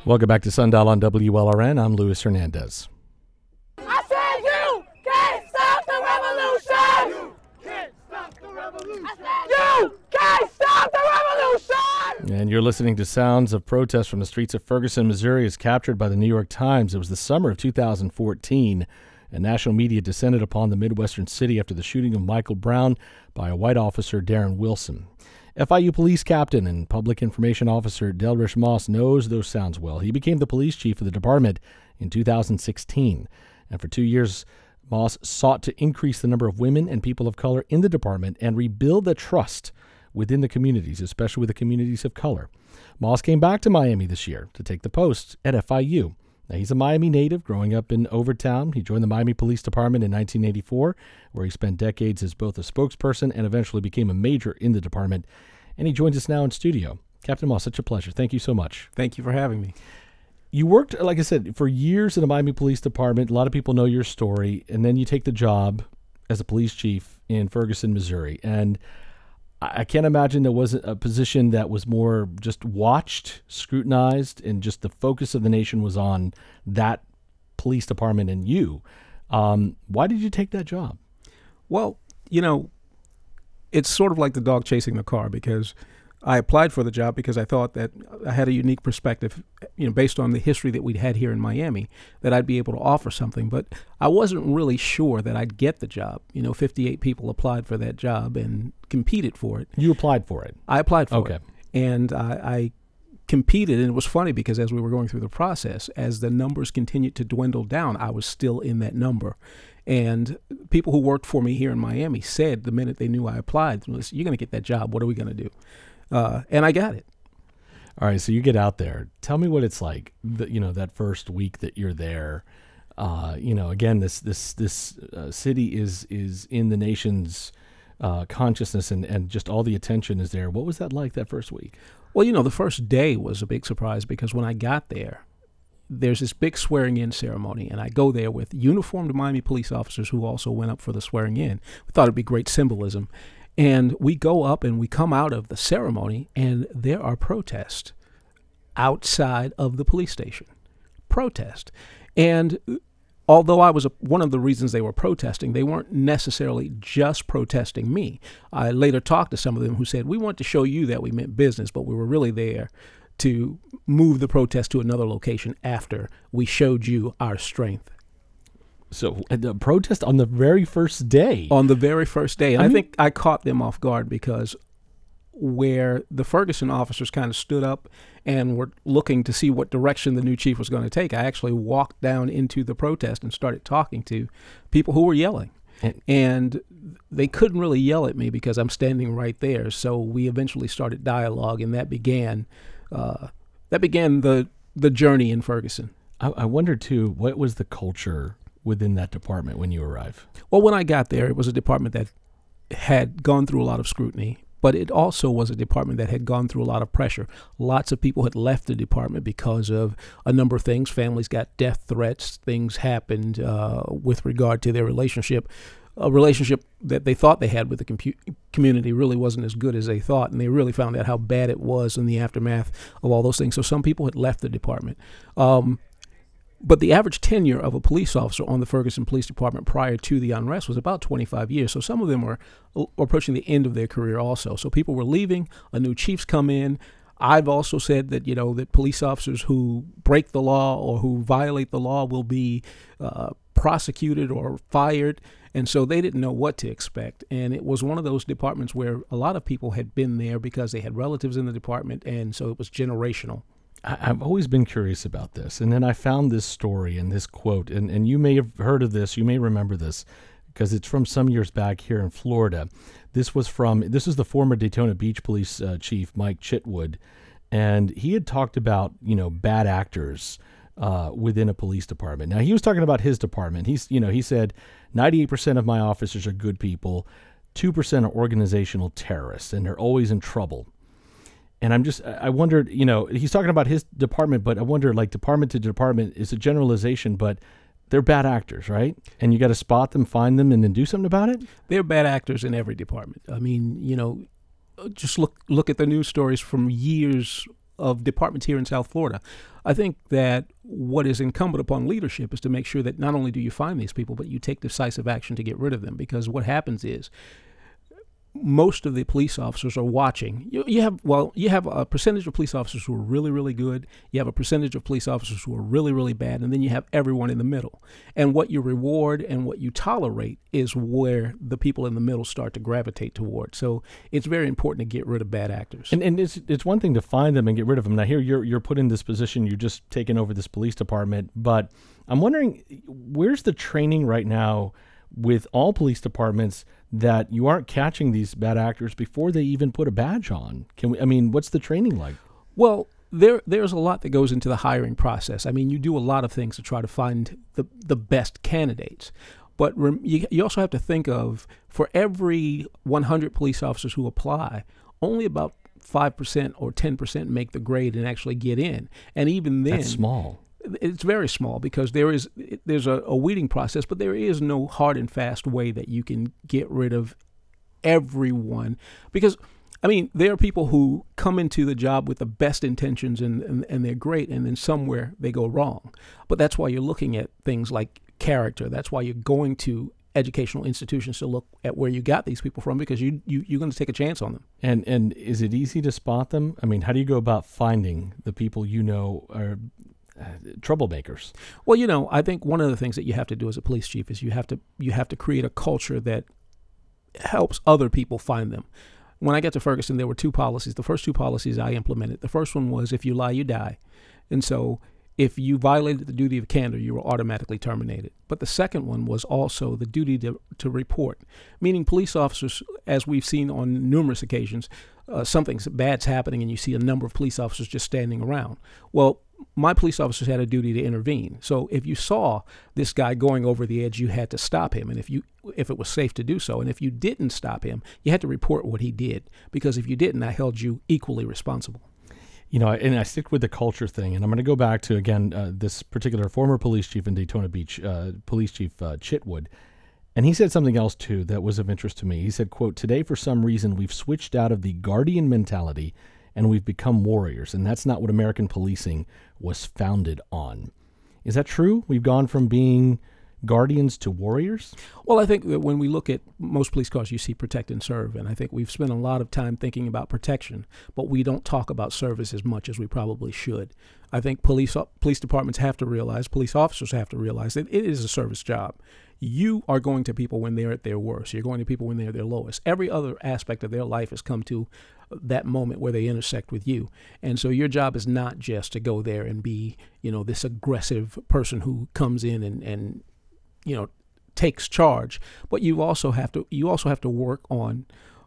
Welcome back to Sundial on WLRN. I'm Luis Hernandez. I said you can't stop the revolution! You can't stop the revolution! I said you can't stop the revolution! And you're listening to sounds of protest from the streets of Ferguson, Missouri, as captured by the New York Times. It was the summer of 2014, and national media descended upon the Midwestern city after the shooting of Michael Brown by a white officer, Darren Wilson. FIU police captain and public information officer Delrish Moss knows those sounds well. He became the police chief of the department in 2016. And for 2 years, Moss sought to increase the number of women and people of color in the department and rebuild the trust within the communities, especially with the communities of color. Moss came back to Miami this year to take the post at FIU. Now, he's a Miami native growing up in Overtown. He joined the Miami Police Department in 1984, where he spent decades as both a spokesperson and eventually became a major in the department. And he joins us now in studio. Captain Moss, such a pleasure. Thank you so much. Thank you for having me. You worked, like I said, for years in the Miami Police Department. A lot of people know your story. And then you take the job as a police chief in Ferguson, Missouri. And I can't imagine there wasn't a position that was more just watched, scrutinized, and just the focus of the nation was on that police department and you. Why did you take that job? Well, it's sort of like the dog chasing the car, because I applied for the job because I thought that I had a unique perspective, based on the history that we'd had here in Miami, that I'd be able to offer something. But I wasn't really sure that I'd get the job. 58 people applied for that job and competed for it. You applied for it? I applied for Okay. it. And I competed, and it was funny because as we were going through the process, as the numbers continued to dwindle down, I was still in that number. And people who worked for me here in Miami said the minute they knew I applied, "Listen, you're going to get that job. What are we going to do?" And I got it. All right, so you get out there. Tell me what it's like, that first week that you're there. Again, this city is in the nation's consciousness, and just all the attention is there. What was that like that first week? Well, the first day was a big surprise because when I got there, there's this big swearing-in ceremony, and I go there with uniformed Miami police officers who also went up for the swearing-in. We thought it'd be great symbolism. And we go up and we come out of the ceremony, and there are protests outside of the police station. Protest. And although I was one of the reasons they were protesting, they weren't necessarily just protesting me. I later talked to some of them who said, "We want to show you that we meant business, but we were really there to move the protest to another location after we showed you our strength." So the protest on the very first day? On the very first day. And I think I caught them off guard because where the Ferguson officers kind of stood up and were looking to see what direction the new chief was going to take, I actually walked down into the protest and started talking to people who were yelling. And they couldn't really yell at me because I'm standing right there. So we eventually started dialogue, and that began the journey in Ferguson. I wonder, too, what was the culture within that department when you arrived? Well, when I got there, it was a department that had gone through a lot of scrutiny, but it also was a department that had gone through a lot of pressure. Lots of people had left the department because of a number of things. Families got death threats. Things happened with regard to their relationship. A relationship that they thought they had with the community really wasn't as good as they thought, and they really found out how bad it was in the aftermath of all those things. So some people had left the department. But the average tenure of a police officer on the Ferguson Police Department prior to the unrest was about 25 years. So some of them were approaching the end of their career also. So people were leaving, a new chief's come in. I've also said that, that police officers who break the law or who violate the law will be prosecuted or fired. And so they didn't know what to expect. And it was one of those departments where a lot of people had been there because they had relatives in the department. And so it was generational. I've always been curious about this. And then I found this story and this quote, and you may have heard of this, you may remember this, because it's from some years back here in Florida. This is the former Daytona Beach Police Chief, Mike Chitwood, and he had talked about, bad actors within a police department. Now, he was talking about his department. He said 98% of my officers are good people, 2% are organizational terrorists, and they're always in trouble. And I wondered, he's talking about his department, but I wonder, like, department to department is a generalization, but they're bad actors, right? And you got to spot them, find them, and then do something about it? They're bad actors in every department. I mean, just look at the news stories from years of departments here in South Florida. I think that what is incumbent upon leadership is to make sure that not only do you find these people, but you take decisive action to get rid of them. Because what happens is most of the police officers are watching. You have a percentage of police officers who are really, really good. You have a percentage of police officers who are really, really bad, and then you have everyone in the middle. And what you reward and what you tolerate is where the people in the middle start to gravitate toward. So it's very important to get rid of bad actors. And it's one thing to find them and get rid of them. Now here you're put in this position. You're just taking over this police department, but I'm wondering, where's the training right now with all police departments that you aren't catching these bad actors before they even put a badge on? What's the training like? Well, there's a lot that goes into the hiring process. I mean, you do a lot of things to try to find the best candidates. But you also have to think of, for every 100 police officers who apply, only about 5% or 10% make the grade and actually get in. And even then, that's small. It's very small, because there's a weeding process, but there is no hard and fast way that you can get rid of everyone. Because, there are people who come into the job with the best intentions and they're great, and then somewhere they go wrong. But that's why you're looking at things like character. That's why you're going to educational institutions to look at where you got these people from, because you're going to take a chance on them. And is it easy to spot them? How do you go about finding the people are troublemakers? Well, I think one of the things that you have to do as a police chief is you have to create a culture that helps other people find them. When I got to Ferguson, there were two policies. The first two policies I implemented. The first one was, if you lie, you die. And so if you violated the duty of candor, you were automatically terminated. But the second one was also the duty to report, meaning police officers, as we've seen on numerous occasions, something bad's happening and you see a number of police officers just standing around. Well, my police officers had a duty to intervene. So if you saw this guy going over the edge, you had to stop him, and if it was safe to do so. And if you didn't stop him, you had to report what he did, because if you didn't, I held you equally responsible. And I stick with the culture thing, and I'm going to go back to, again, this particular former police chief in Daytona Beach, Police Chief Chitwood. And he said something else, too, that was of interest to me. He said, quote, "Today, for some reason, we've switched out of the guardian mentality and we've become warriors, and that's not what American policing was founded on." Is that true? We've gone from being guardians to warriors? Well, I think that when we look at most police cars, you see protect and serve, and I think we've spent a lot of time thinking about protection, but we don't talk about service as much as we probably should. I think police departments have to realize, police officers have to realize that it is a service job. You are going to people when they're at their worst. You're going to people when they're at their lowest. Every other aspect of their life has come to that moment where they intersect with you. And so your job is not just to go there and be, this aggressive person who comes in and takes charge, but you also have to work on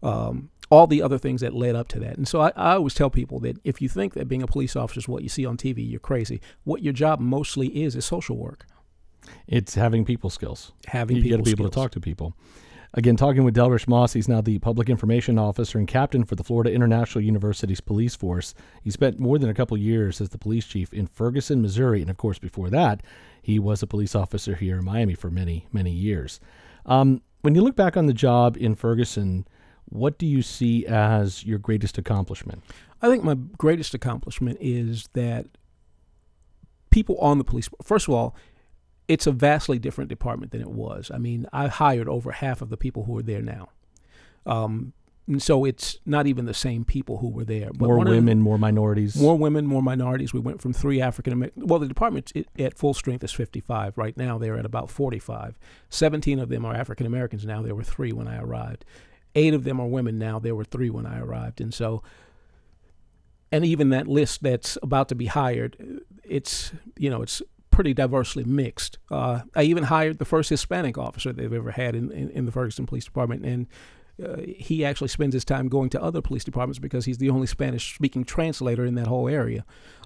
all the other things that led up to that. And so I always tell people that if you think that being a police officer is what you see on TV, you're crazy. What your job mostly is social work. It's having people skills. You got to be able skills. to talk to people. Again, talking with Delrish Moss. He's now the Public Information Officer and Captain for the Florida International University's Police Force. He spent more than a couple years as the police chief in Ferguson, Missouri. And, of course, before that, he was a police officer here in Miami for many, many years. When you look back on the job in Ferguson, what do you see as your greatest accomplishment? I think my greatest accomplishment is that people on the police, first of all, it's a vastly different department than it was. I hired over half of the people who are there now. And so it's not even the same people who were there. But more women, more minorities. More women, more minorities. We went from 3 African Americans. Well, the department at full strength is 55. Right now they're at about 45. 17 of them are African Americans now. There were 3 when I arrived. 8 of them are women now. There were 3 when I arrived. And even that list that's about to be hired, it's pretty diversely mixed. I even hired the first Hispanic officer they've ever had in the Ferguson Police Department, and he actually spends his time going to other police departments because he's the only Spanish-speaking translator in that whole area.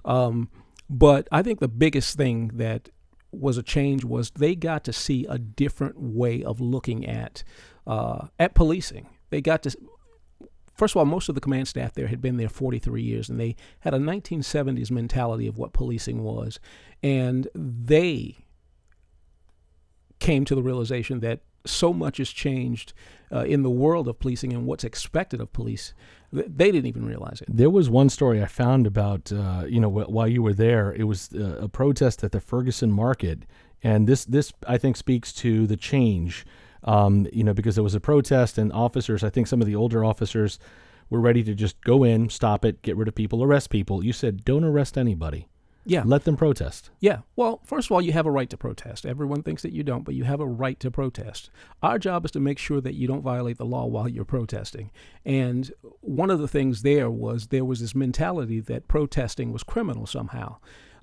But I think the biggest thing that was a change was they got to see a different way of looking at policing. They got to, first of all, most of the command staff there had been there 43 years, and they had a 1970s mentality of what policing was. And they came to the realization that so much has changed in the world of policing and what's expected of police, they didn't even realize it. There was one story I found about, while you were there. It was a protest at the Ferguson Market, and this I think speaks to the change, because there was a protest and officers, I think some of the older officers were ready to just go in, stop it, get rid of people, arrest people. You said, don't arrest anybody. Yeah. Let them protest. Yeah. Well, first of all, you have a right to protest. Everyone thinks that you don't, but you have a right to protest. Our job is to make sure that you don't violate the law while you're protesting. And one of the things there was this mentality that protesting was criminal somehow.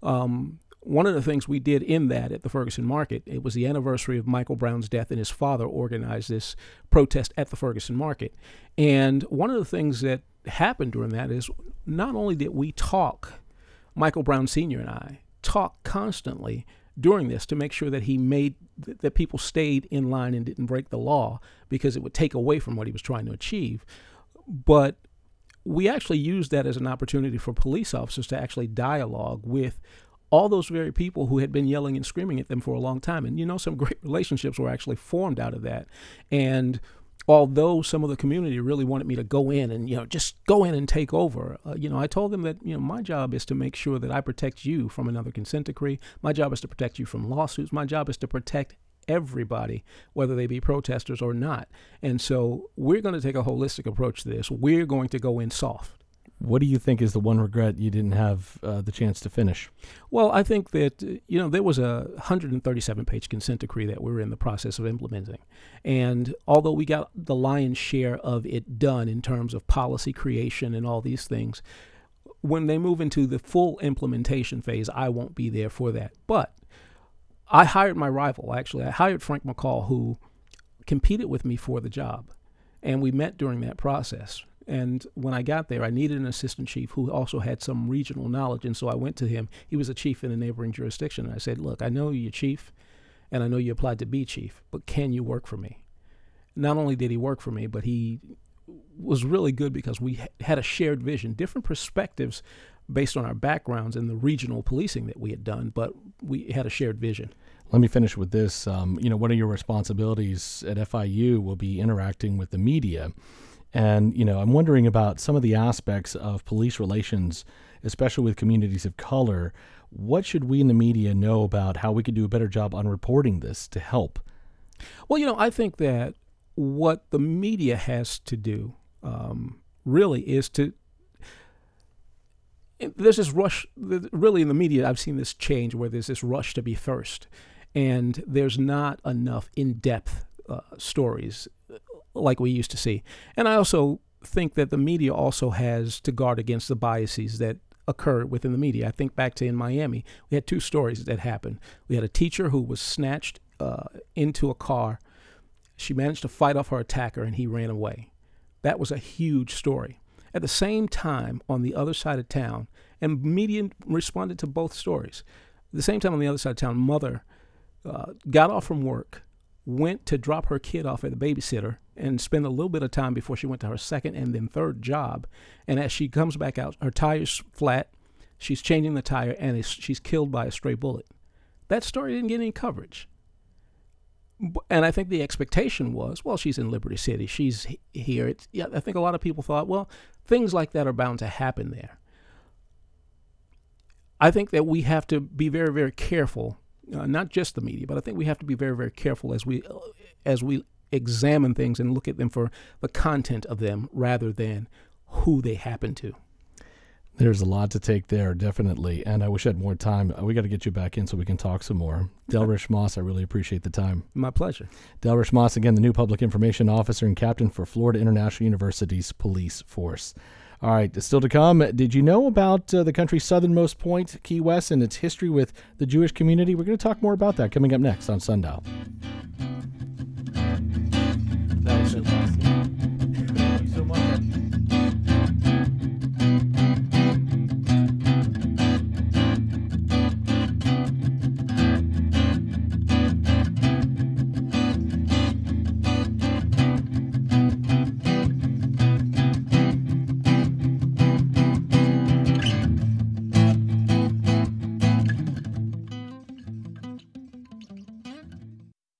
One of the things we did in that at the Ferguson Market, it was the anniversary of Michael Brown's death, and his father organized this protest at the Ferguson Market. And one of the things that happened during that is not only did we talk, Michael Brown Sr. and I talked constantly during this to make sure that that people stayed in line and didn't break the law, because it would take away from what he was trying to achieve. But we actually used that as an opportunity for police officers to actually dialogue with all those very people who had been yelling and screaming at them for a long time. And, some great relationships were actually formed out of that. And although some of the community really wanted me to go in and, just go in and take over, I told them that, my job is to make sure that I protect you from another consent decree. My job is to protect you from lawsuits. My job is to protect everybody, whether they be protesters or not. And so we're going to take a holistic approach to this. We're going to go in soft. What do you think is the one regret you didn't have the chance to finish? Well, I think that, there was a 137-page consent decree that we were in the process of implementing. And although we got the lion's share of it done in terms of policy creation and all these things, when they move into the full implementation phase, I won't be there for that. But I hired my rival, actually. I hired Frank McCall, who competed with me for the job. And we met during that process. And when I got there, I needed an assistant chief who also had some regional knowledge. And so I went to him. He was a chief in a neighboring jurisdiction. And I said, look, I know you're chief, and I know you applied to be chief, but can you work for me? Not only did he work for me, but he was really good because we had a shared vision, different perspectives based on our backgrounds and the regional policing that we had done, but we had a shared vision. Let me finish with this. One of your responsibilities at FIU will be interacting with the media. And, I'm wondering about some of the aspects of police relations, especially with communities of color. What should we in the media know about how we could do a better job on reporting this to help? Well, I think that what the media has to do really is there's this rush, really in the media, I've seen this change where there's this rush to be first. And there's not enough in-depth stories like we used to see. And I also think that the media also has to guard against the biases that occur within the media. I think back to in Miami, we had two stories that happened. We had a teacher who was snatched into a car. She managed to fight off her attacker, and he ran away. That was a huge story. At the same time, on the other side of town, and media responded to both stories. At the same time, on the other side of town, mother got off from work, went to drop her kid off at the babysitter, and spend a little bit of time before she went to her second and then third job. And as she comes back out, her tire's flat, she's changing the tire, and she's killed by a stray bullet. That story didn't get any coverage. And I think the expectation was, well, she's in Liberty City, she's here. I think a lot of people thought, well, things like that are bound to happen there. I think that we have to be very, very careful, not just the media, but I think we have to be very, very careful as we examine things and look at them for the content of them rather than who they happen to. There's a lot to take there, definitely, and I wish I had more time. We got to get you back in so we can talk some more. Delrish Moss, I really appreciate the time. My pleasure. Delrish Moss, again, the new Public Information Officer and Captain for Florida International University's Police Force. All right, still to come, did you know about the country's southernmost point, Key West, and its history with the Jewish community? We're going to talk more about that coming up next on Sundial.